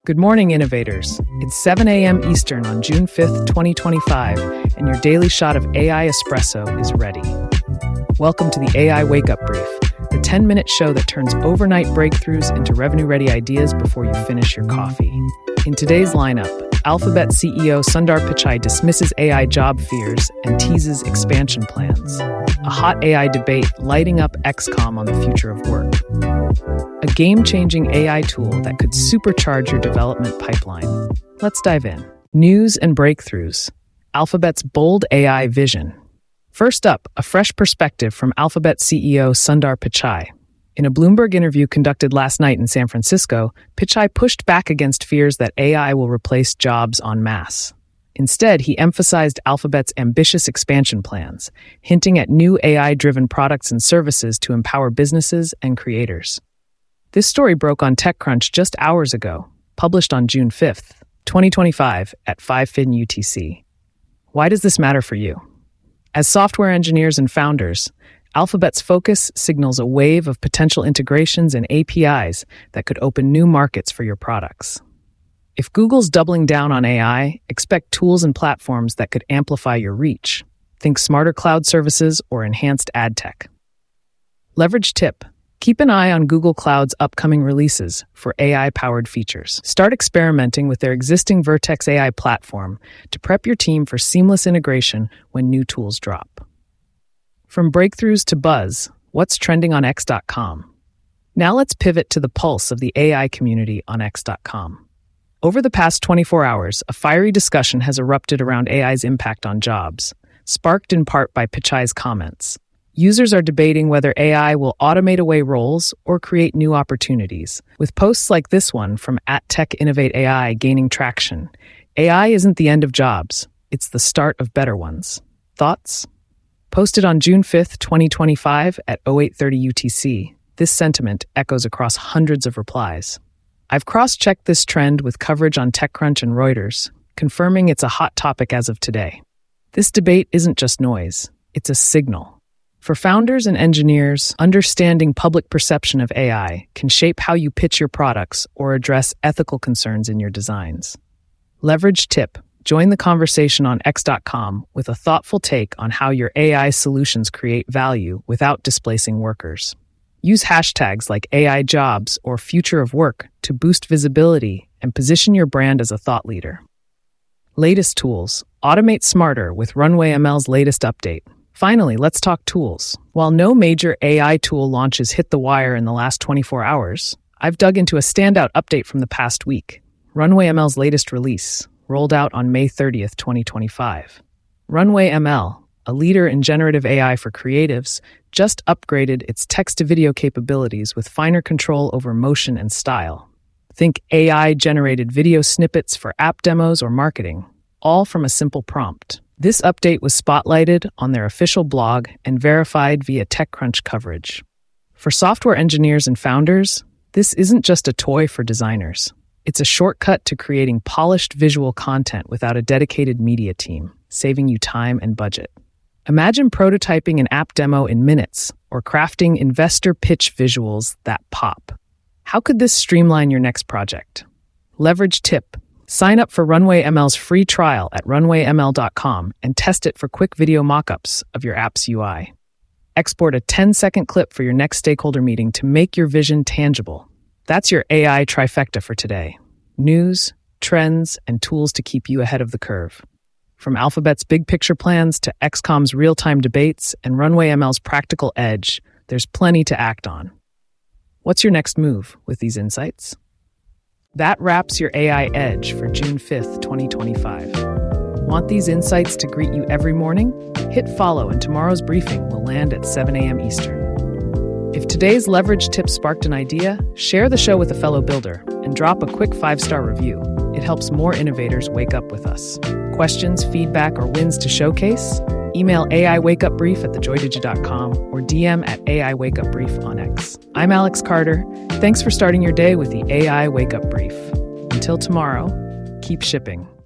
Good morning, innovators. It's 7 a.m. Eastern on June 5th, 2025, and your daily shot of AI espresso is ready. Welcome to the AI Wake Up Brief, the 10-minute show that turns overnight breakthroughs into revenue-ready ideas before you finish your coffee. In today's lineup, Alphabet CEO Sundar Pichai dismisses AI job fears and teases expansion plans. A hot AI debate lighting up XCOM on the future of work. A game-changing AI tool that could supercharge your development pipeline. Let's dive in. News and breakthroughs. Alphabet's bold AI vision. First up, a fresh perspective from Alphabet CEO Sundar Pichai. In a Bloomberg interview conducted last night in San Francisco, Pichai pushed back against fears that AI will replace jobs en masse. Instead, he emphasized Alphabet's ambitious expansion plans, hinting at new AI-driven products and services to empower businesses and creators. This story broke on TechCrunch just hours ago, published on June 5th, 2025 at 5:00 UTC. Why does this matter for you? As software engineers and founders, Alphabet's focus signals a wave of potential integrations and APIs that could open new markets for your products. If Google's doubling down on AI, expect tools and platforms that could amplify your reach. Think smarter cloud services or enhanced ad tech. Leverage tip. Keep an eye on Google Cloud's upcoming releases for AI-powered features. Start experimenting with their existing Vertex AI platform to prep your team for seamless integration when new tools drop. From breakthroughs to buzz, what's trending on X.com? Now let's pivot to the pulse of the AI community on X.com. Over the past 24 hours, a fiery discussion has erupted around AI's impact on jobs, sparked in part by Pichai's comments. Users are debating whether AI will automate away roles or create new opportunities, with posts like this one from @TechInnovateAI gaining traction. AI isn't the end of jobs, it's the start of better ones. Thoughts? Posted on June 5th, 2025 at 08:30 UTC, this sentiment echoes across hundreds of replies. I've cross-checked this trend with coverage on TechCrunch and Reuters, confirming it's a hot topic as of today. This debate isn't just noise, it's a signal. For founders and engineers, understanding public perception of AI can shape how you pitch your products or address ethical concerns in your designs. Leverage tip. Join the conversation on X.com with a thoughtful take on how your AI solutions create value without displacing workers. Use hashtags like AI jobs or future of work to boost visibility and position your brand as a thought leader. Latest tools. Automate smarter with Runway ML's latest update. Finally, let's talk tools. While no major AI tool launches hit the wire in the last 24 hours, I've dug into a standout update from the past week. Runway ML's latest release, rolled out on May 30th, 2025. Runway ML, a leader in generative AI for creatives, just upgraded its text-to-video capabilities with finer control over motion and style. Think AI-generated video snippets for app demos or marketing, all from a simple prompt. This update was spotlighted on their official blog and verified via TechCrunch coverage. For software engineers and founders, this isn't just a toy for designers. It's a shortcut to creating polished visual content without a dedicated media team, saving you time and budget. Imagine prototyping an app demo in minutes or crafting investor pitch visuals that pop. How could this streamline your next project? Leverage tip. Sign up for Runway ML's free trial at runwayml.com and test it for quick video mockups of your app's UI. Export a 10-second clip for your next stakeholder meeting to make your vision tangible. That's your AI trifecta for today. News, trends, and tools to keep you ahead of the curve. From Alphabet's big picture plans to XCOM's real-time debates and Runway ML's practical edge, there's plenty to act on. What's your next move with these insights? That wraps your AI Edge for June 5th, 2025. Want these insights to greet you every morning? Hit follow and tomorrow's briefing will land at 7 a.m. Eastern. If today's leverage tip sparked an idea, share the show with a fellow builder and drop a quick 5-star review. It helps more innovators wake up with us. Questions, feedback, or wins to showcase? Email aiwakeupbrief@thejoydigi.com or DM @AIWakeUpBrief on X. I'm Alex Carter. Thanks for starting your day with the AI Wake Up Brief. Until tomorrow, keep shipping.